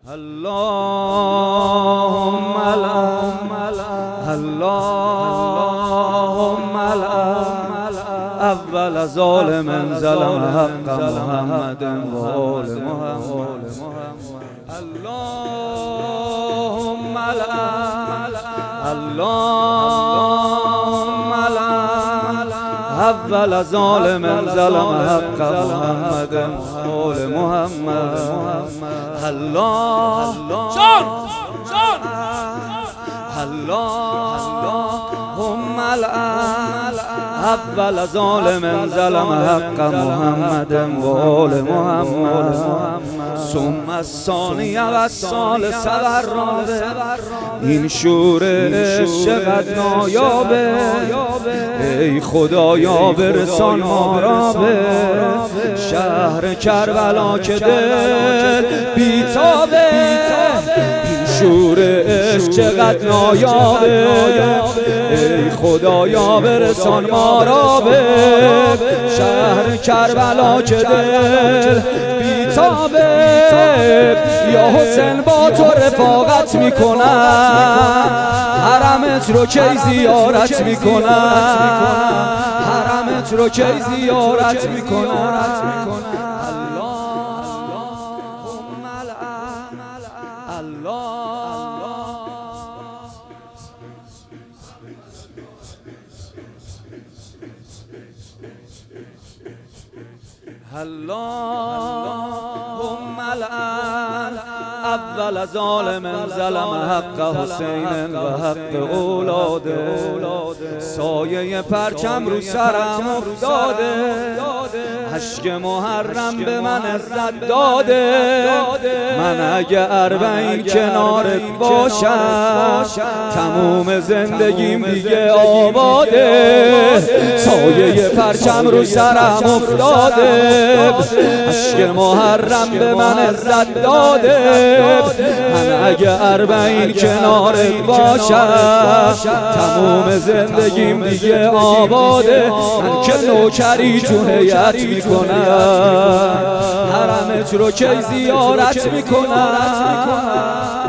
اللهم اول ظالم ظلم حق محمد و آل محمد. اللهم اول ظالم ظلم حق محمد و آل محمد. اللهم اول ظالم ظلم حق محمد و آل محمد. ثم الثانی و الثالث والرابع. این شور چقدر نایابه، ای خدایا برسان ما را به شهر کربلا که دل بیتابه. این شور عشق چقدر نایابه، ای خدایا برسان ما را به شهر کربلا که دل بیتابه. یا حسین با تو رفاقت میکنم، حرمت رو کی زیارت میکنم، حرمت رو کی زیارت میکنم. اللهم اول ظالم ظلم حق حسین و حق اولاده. سایه پرچم رو سرم افتاده، اشک محرم به من عزت داده. من اگه اربعین کنارت باشم، تموم زندگیم دیگه آباده. سایه پرچم رو سرم افتاده، اشک محرم به من عزت داده. من اگه اربعین کنارت باشم، تموم زندگیم دیگه آباده. من که نوکری تو هیئت میکنم، حرمت رو کی زیارت میکنم.